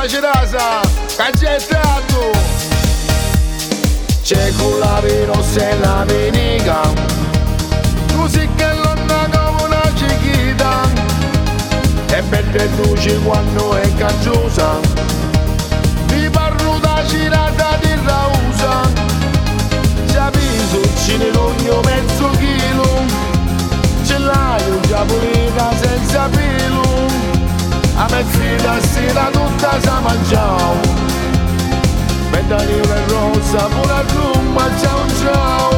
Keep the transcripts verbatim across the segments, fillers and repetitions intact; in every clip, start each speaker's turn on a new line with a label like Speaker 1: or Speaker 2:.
Speaker 1: fruta cirasa, caggettato. C'è con la rossa e la venica, così che l'onna come una cichita, e per luce quando è canciosa, mi parlo da cirata di rausa, c'avviso cinelogno mezzo chilo, ce l'hai un già pulita senza pelo, a mezz'ita sera tutta sa mangiao. Ventanile rosa, pure a rumba, ciao ciao.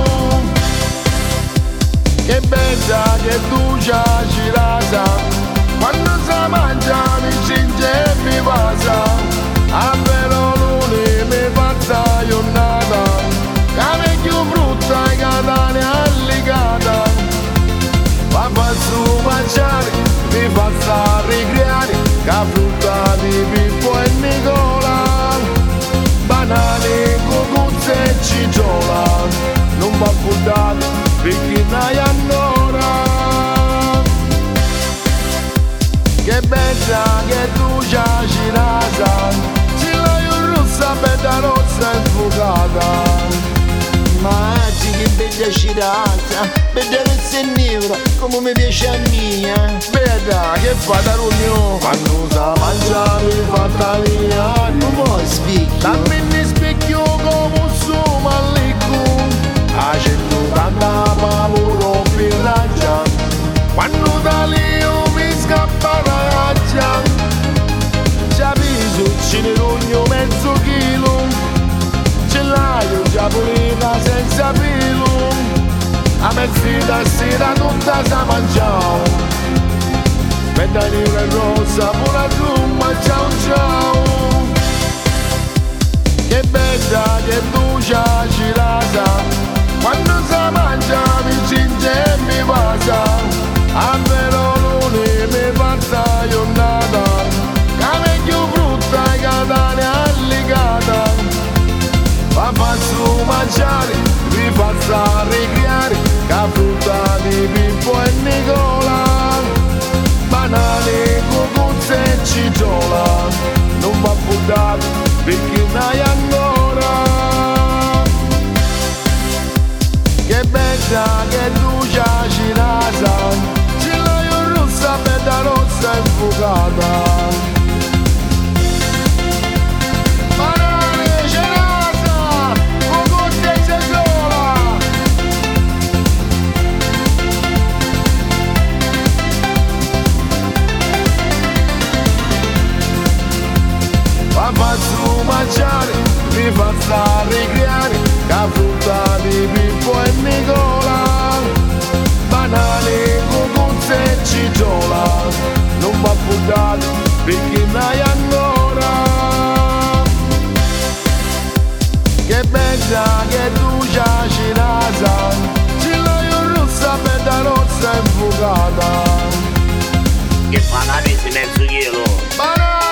Speaker 1: Che bella, che ducia, cirasa, quando si mangia mi cinge e mi passa. A verolone mi fatta giornata, che mi più frutta e catane alligata. Ma faccio mangiare, mi fa ricreare, che frutta di Pippo e Nicola. Banane, cocuzze e ciciola, non va buttato perché n'hai ancora. Che bella, che ducia cirasa, ce l'hai un rossa, bella rossa e sfocata.
Speaker 2: Ma che bella cirasa, bella rossa e nera, come mi piace a mia.
Speaker 1: Bella, che fa da rugno, quando sa mangiare mi fa tagliare.
Speaker 2: Non vuoi spicchio?
Speaker 1: Dammi il specchio come un sumo allicco, a cento tanta paura piraggia, quando da lì io mi scappa la raggia. C'avviso cinerogno mezzo chilo, ce l'hai un già pulita senza pelo, a mezz'ita sera tutta sa mangiao. Ventanile rosa, pure a rumba, ciao ciao. Che bella, che ducia cirasa, quando si mangia mi cinge e mi passa. A verolone mi passa giornata, che mi più frutta e catane alligata. Ma faccio mangiare, mi faccio ricreare, che frutta di Pippo e Nicola. Banane, cocuzze e ciciola, non va buttato perché n'hai ancora. Che bella, che ducia cirasa, ce l'hai un rossa, bella rossa e sfocata. Ma faccio mangiare, mi fa ricreare, che frutta di Pippo e Nicola. Banane, cocuzze e ciciola, non va buttato perché n'hai ancora. Che bella, che ducia cirasa, ce l'hai un rossa, bella rossa e sfocata.
Speaker 3: Che banane mezzo chilo.
Speaker 1: Banane!